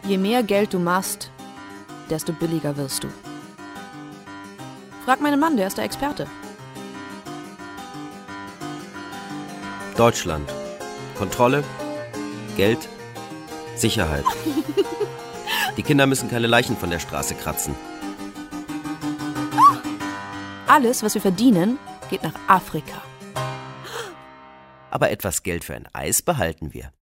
Je mehr Geld du machst, desto billiger wirst du. Frag meinen Mann, der ist der Experte. Deutschland. Kontrolle, Geld, Sicherheit. Die Kinder müssen keine Leichen von der Straße kratzen. Alles, was wir verdienen, geht nach Afrika. Aber etwas Geld für ein Eis behalten wir.